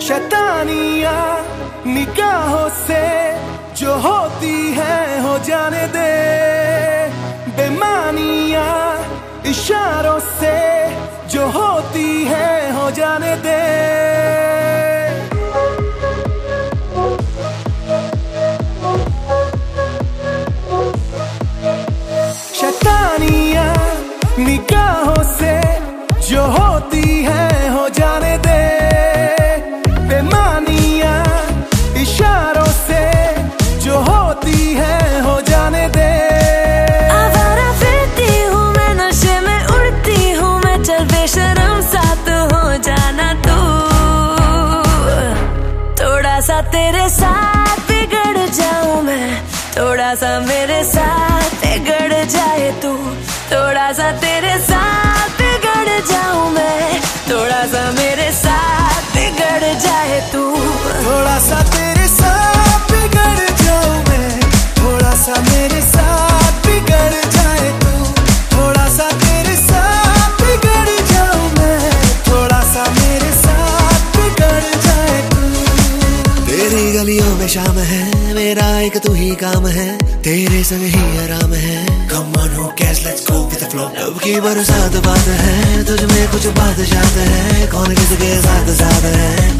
शैतानियां निगाहों से जो होती है हो जाने दे, बेमानियां इशारों से जो होती है हो जाने दे। शैतानियां निगाहों से जो होती है हो जाने दे, बेमानियां इशारों से जो होती है हो जाने दे। आवारा फिरती हूँ मैं, नशे में उड़ती हूँ मैं, चल बेशर्म साथ हो जाना तू। थोड़ा सा तेरे साथ बिगड़ जाऊं मैं, थोड़ा सा मेरे साथ बिगड़ जाए तू। थोड़ा सा तेरे साथ बिगड़ जाऊं मैं, थोड़ा सा मेरे साथ बिगड़ जाए तू। थोड़ा सा तेरे साथ बिगड़ जाऊं मैं, थोड़ा सा मेरे साथ बिगड़ जाए तू। थोड़ा सा तेरे साथ बिगड़ जाऊं मैं, थोड़ा सा मेरे साथ बिगड़ जाए तू। तेरी गलियों में शाम है, मेरा एक तू ही काम है, तेरे संग ही आराम है। Come on, who cares? Let's go with the flow. अब की बरसात बात है, तुझ में कुछ बात जात है, कौन किसके साथ साथ है।